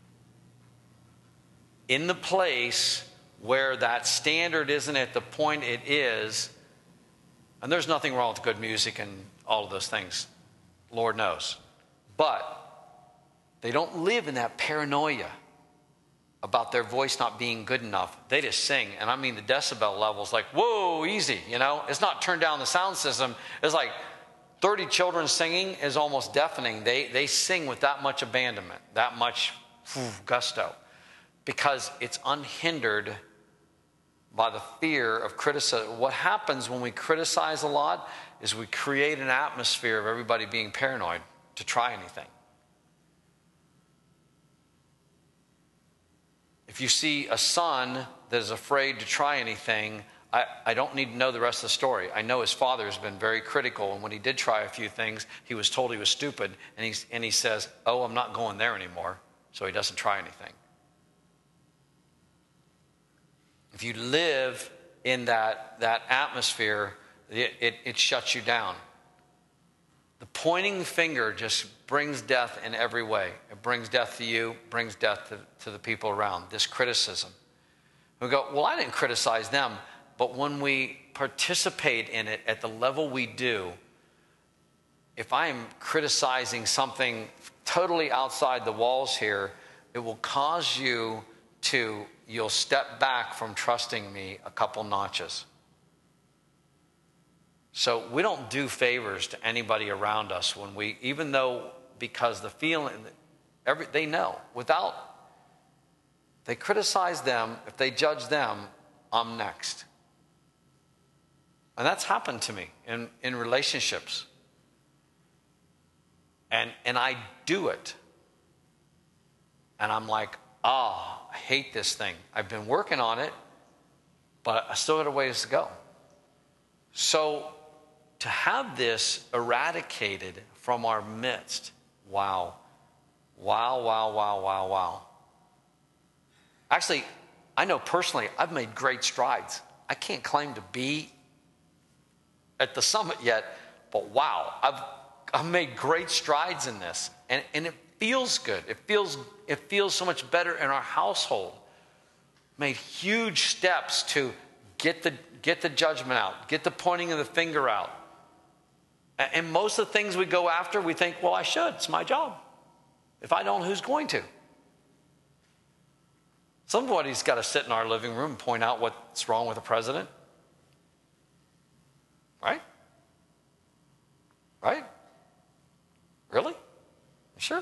In the place where that standard isn't at the point it is, and there's nothing wrong with good music and all of those things, Lord knows. But they don't live in that paranoia about their voice not being good enough. They just sing. And I mean, the decibel level's like, whoa, easy, you know? It's not turned down the sound system. It's like 30 children singing is almost deafening. They sing with that much abandonment, that much gusto, because it's unhindered by the fear of criticism. What happens when we criticize a lot is we create an atmosphere of everybody being paranoid to try anything. If you see a son that is afraid to try anything, I don't need to know the rest of the story. I know his father has been very critical, and when he did try a few things, he was told he was stupid, and he says, oh, I'm not going there anymore, so he doesn't try anything. If you live in that atmosphere, it shuts you down. The pointing finger just brings death in every way. It brings death to you, brings death to the people around. This criticism. We go, well, I didn't criticize them. But when we participate in it at the level we do, if I am criticizing something totally outside the walls here, it will cause you'll step back from trusting me a couple notches. So we don't do favors to anybody around us when even though, because the feeling, they know, they criticize them, if they judge them, I'm next. And that's happened to me in relationships. And I do it. And I'm like, I hate this thing. I've been working on it, but I still got a ways to go. So to have this eradicated from our midst, wow. Actually, I know personally, I've made great strides. I can't claim to be at the summit yet, but wow, I've made great strides in this, and it feels good. It feels so much better in our household. Made huge steps to get the judgment out, get the pointing of the finger out. And most of the things we go after, we think, well, I should. It's my job. If I don't, who's going to? Somebody's got to sit in our living room and point out what's wrong with the president. Right? Right? Really? Sure.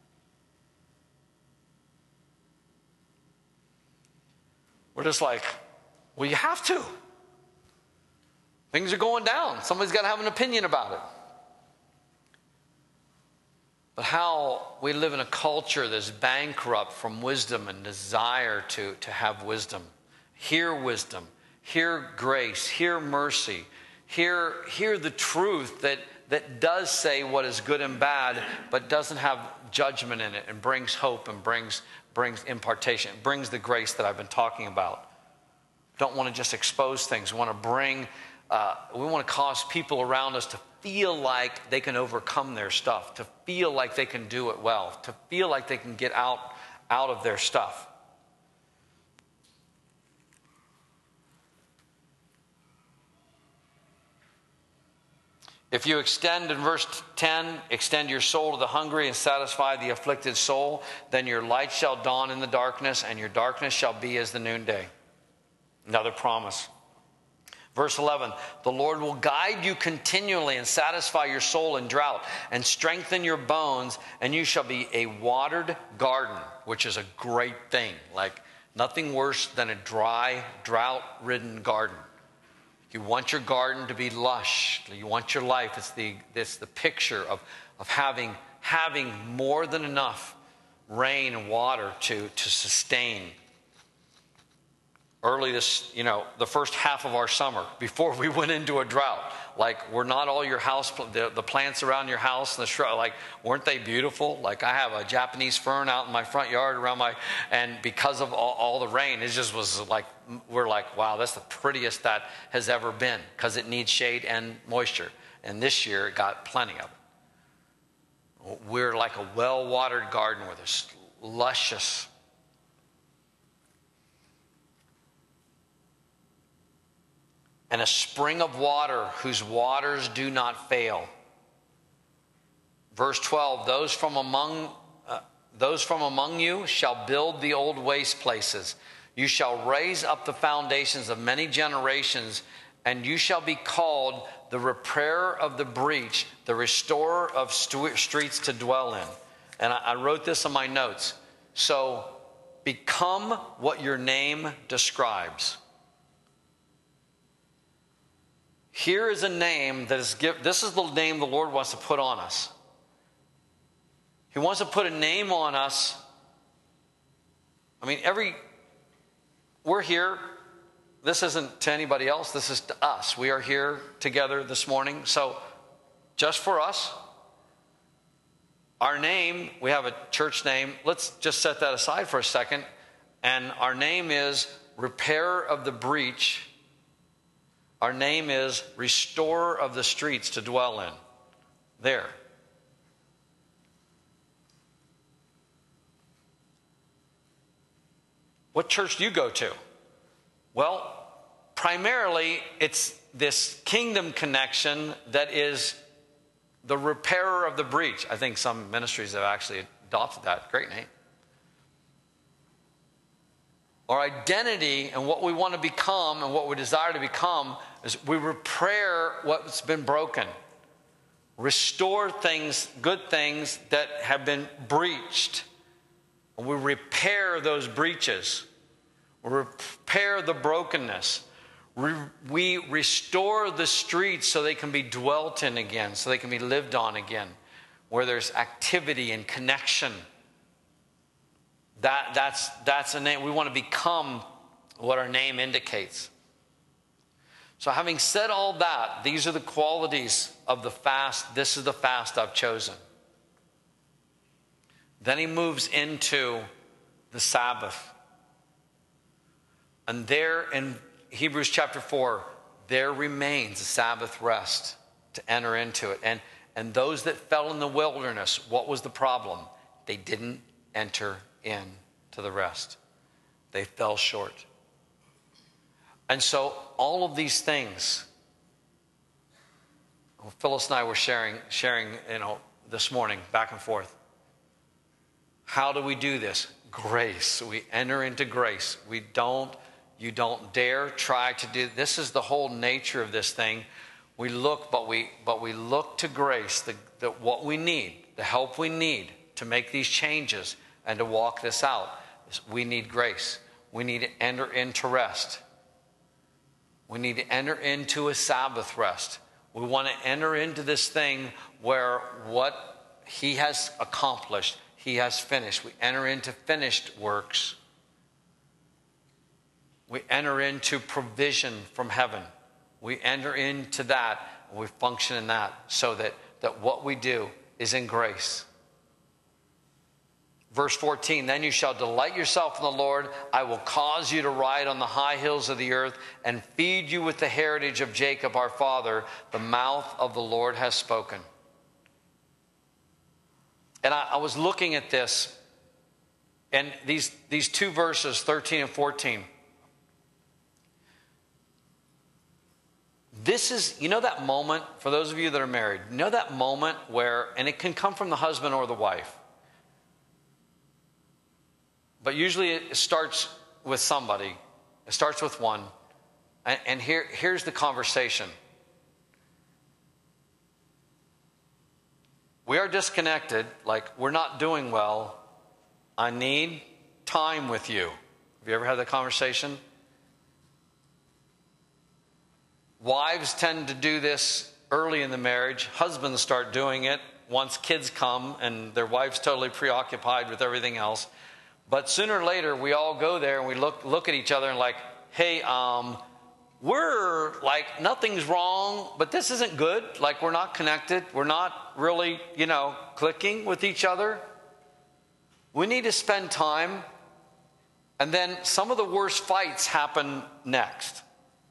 We're just like, well, you have to. Things are going down. Somebody's got to have an opinion about it. But how we live in a culture that's bankrupt from wisdom and desire to have wisdom. Hear wisdom. Hear grace. Hear mercy. Hear the truth that does say what is good and bad, but doesn't have judgment in it and brings hope and brings impartation. It brings the grace that I've been talking about. Don't want to just expose things. We want to cause people around us to feel like they can overcome their stuff, to feel like they can do it well, to feel like they can get out of their stuff. If you extend, in verse 10, extend your soul to the hungry and satisfy the afflicted soul, then your light shall dawn in the darkness, and your darkness shall be as the noonday. Another promise. Verse 11, the Lord will guide you continually and satisfy your soul in drought and strengthen your bones, and you shall be a watered garden, which is a great thing. Like nothing worse than a dry, drought-ridden garden. You want your garden to be lush. You want your life. It's the picture of having more than enough rain and water to sustain. Early this, the first half of our summer, before we went into a drought, like were not all your house, the plants around your house and the shrub, like weren't they beautiful? Like I have a Japanese fern out in my front yard and because of all the rain, it just was like, we're like, wow, that's the prettiest that has ever been, because it needs shade and moisture. And this year it got plenty of it. We're like a well-watered garden where there's luscious. And a spring of water whose waters do not fail. Verse 12, those from among you shall build the old waste places. You shall raise up the foundations of many generations, and you shall be called the repairer of the breach, the restorer of streets to dwell in. And I wrote this in my notes. So become what your name describes. Here is a name that is given. This is the name the Lord wants to put on us. He wants to put a name on us. I mean, we're here. This isn't to anybody else. This is to us. We are here together this morning. So just for us, our name, we have a church name. Let's just set that aside for a second. And our name is Repairer of the Breach. Our name is Restorer of the Streets to Dwell in. There. What church do you go to? Well, primarily it's this kingdom connection that is the repairer of the breach. I think some ministries have actually adopted that. Great name. Our identity and what we want to become and what we desire to become is we repair what's been broken. Restore things, good things that have been breached. And we repair those breaches. We repair the brokenness. We restore the streets so they can be dwelt in again, so they can be lived on again, where there's activity and connection. That's a name. We want to become what our name indicates. So having said all that, these are the qualities of the fast. This is the fast I've chosen. Then he moves into the Sabbath. And there in Hebrews chapter 4, there remains a Sabbath rest to enter into it. And those that fell in the wilderness, what was the problem? They didn't enter in to the rest. They fell short. And so all of these things, Phyllis and I were sharing, this morning, back and forth. How do we do this? Grace. We enter into grace. You don't dare try to do, this is the whole nature of this thing. We look, but we look to grace, what we need, the help we need to make these changes and to walk this out. We need grace. We need to enter into rest. We need to enter into a Sabbath rest. We want to enter into this thing where what he has accomplished, he has finished. We enter into finished works. We enter into provision from heaven. We enter into that, and we function in that, so that what we do is in grace. Verse 14, then you shall delight yourself in the Lord. I will cause you to ride on the high hills of the earth and feed you with the heritage of Jacob our father. The mouth of the Lord has spoken. And I was looking at this, and these two verses, 13 and 14. This is, that moment, for those of you that are married, that moment where, and it can come from the husband or the wife, but usually it starts with somebody. It starts with one And here's the conversation. We are disconnected, like we're not doing well. I need time with you. Have you ever had that conversation? Wives tend to do this early in the marriage. Husbands start doing it once kids come and their wife's totally preoccupied with everything else. But sooner or later, we all go there and we look at each other and like, hey, we're like, nothing's wrong, but this isn't good. Like, we're not connected. We're not really, clicking with each other. We need to spend time. And then some of the worst fights happen next.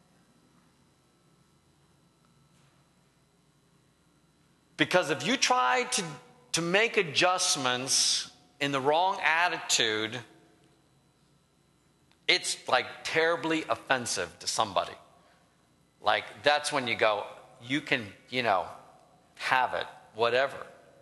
Because if you try to make adjustments in the wrong attitude, it's like terribly offensive to somebody. Like, that's when you go, you can, have it, whatever.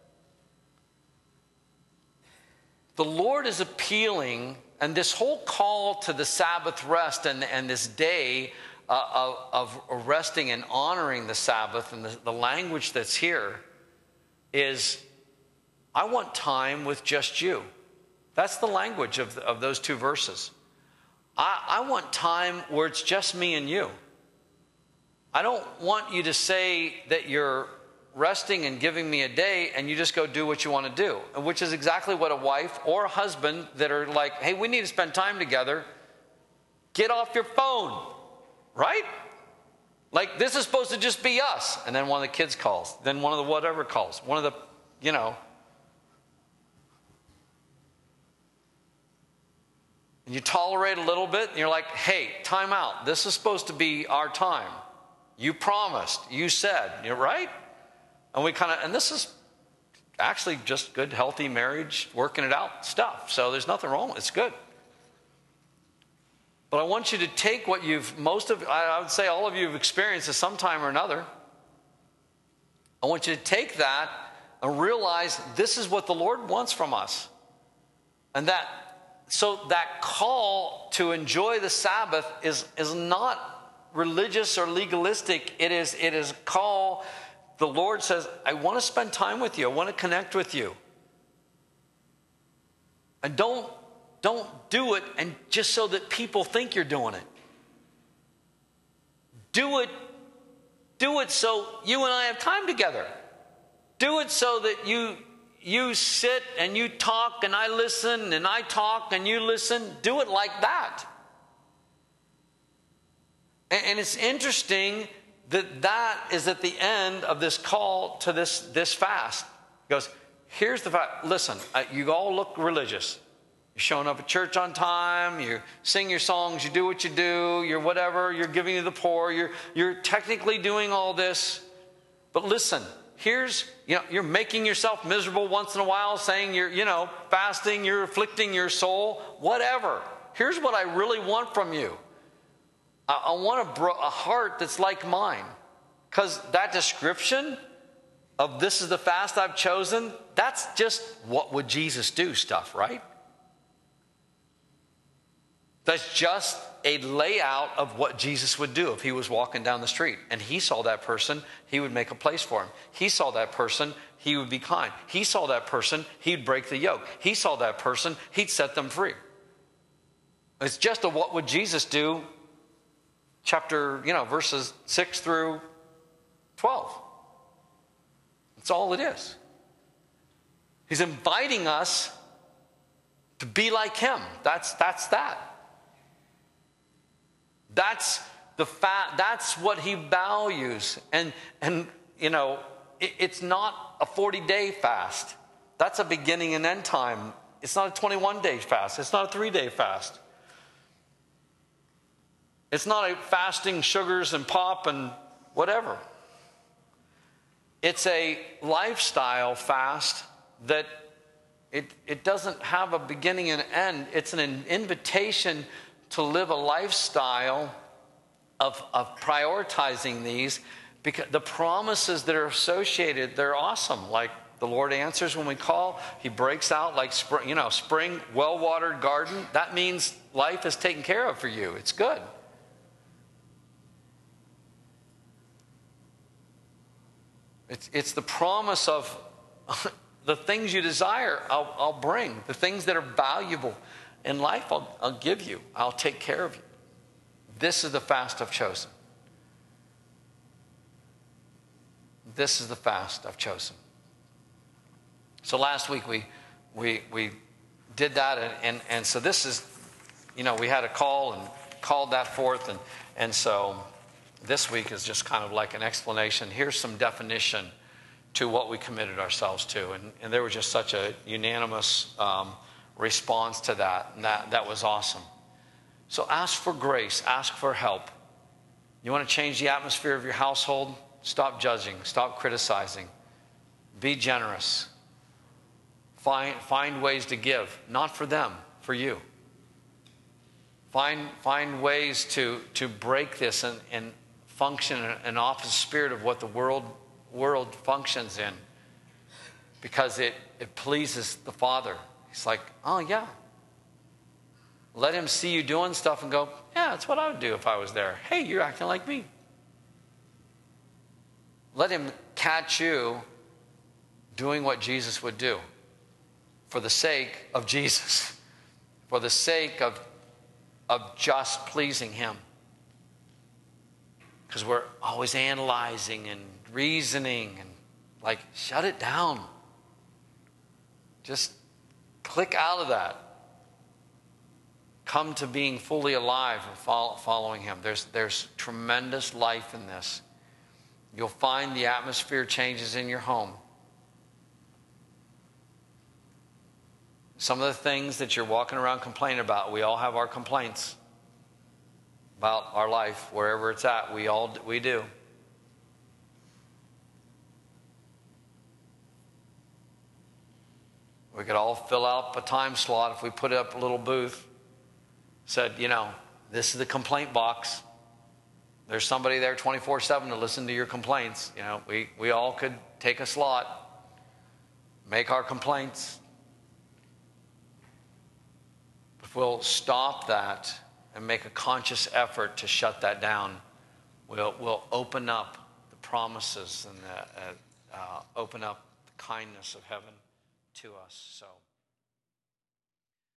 The Lord is appealing, and this whole call to the Sabbath rest and this day of resting and honoring the Sabbath and the language that's here is, I want time with just you. That's the language of those two verses. I want time where it's just me and you. I don't want you to say that you're resting and giving me a day and you just go do what you want to do, which is exactly what a wife or a husband that are like, hey, we need to spend time together. Get off your phone, right? Like, this is supposed to just be us. And then one of the kids calls. Then one of the whatever calls. One of the, And you tolerate a little bit. And you're like, hey, time out. This is supposed to be our time. You promised. You said. You're right? And we and this is actually just good, healthy marriage, working it out stuff. So there's nothing wrong. It's good. But I want you to take what I would say all of you have experienced at some time or another. I want you to take that and realize this is what the Lord wants from us. And that call to enjoy the Sabbath is not religious or legalistic. It is a call. The Lord says, I want to spend time with you. I want to connect with you. And don't do it and just so that people think you're doing it. Do it so you and I have time together. Do it so that you sit and you talk and I listen and I talk and you listen. Do it like that. And it's interesting that is at the end of this call to this fast. He goes, here's the fact. Listen, you all look religious. You're showing up at church on time, you sing your songs, you do what you do, you're whatever, you're giving to the poor, you're technically doing all this. But listen, you're making yourself miserable once in a while, saying you're, fasting, you're afflicting your soul, whatever. Here's what I really want from you. I want a heart that's like mine. Because that description of this is the fast I've chosen, that's just what would Jesus do stuff, right? That's just a layout of what Jesus would do if he was walking down the street. And he saw that person, he would make a place for him. He saw that person, he would be kind. He saw that person, he'd break the yoke. He saw that person, he'd set them free. It's just a what would Jesus do, chapter, verses 6 through 12. That's all it is. He's inviting us to be like him. That's that. That's that's what he values. And it's not a 40-day fast. That's a beginning and end time. It's not a 21-day fast. It's not a 3-day fast. It's not a fasting sugars and pop and whatever. It's a lifestyle fast that it doesn't have a beginning and end. It's an invitation to live a lifestyle of prioritizing these, because the promises that are associated, they're awesome. Like the Lord answers when we call. He breaks out like spring, well-watered garden. That means life is taken care of for you. It's good. It's the promise of the things you desire, I'll bring. The things that are valuable in life, I'll give you. I'll take care of you. This is the fast I've chosen. This is the fast I've chosen. So last week we did that, and so this is, we had a call and called that forth, and so this week is just kind of like an explanation. Here's some definition to what we committed ourselves to, and there was just such a unanimous response to that, and that was awesome. So ask for grace, ask for help. You want to change the atmosphere of your household? Stop judging, stop criticizing, be generous. Find ways to give, not for them, for you. Find ways to break this and function in an opposite spirit of what the world functions in, because it pleases the Father. He's like, oh yeah. Let him see you doing stuff and go, yeah, that's what I would do if I was there. Hey, you're acting like me. Let him catch you doing what Jesus would do for the sake of Jesus, for the sake of just pleasing him. Because we're always analyzing and reasoning and like, shut it down. Just click out of that. Come to being fully alive and following him. There's tremendous life in this. You'll find the atmosphere changes in your home. Some of the things that you're walking around complaining about, we all have our complaints about our life, wherever it's at. We do. We could all fill out a time slot if we put up a little booth. Said, this is the complaint box. There's somebody there 24/7 to listen to your complaints. We all could take a slot, make our complaints. If we'll stop that and make a conscious effort to shut that down, we'll open up the promises and open up the kindness of heaven to us. So.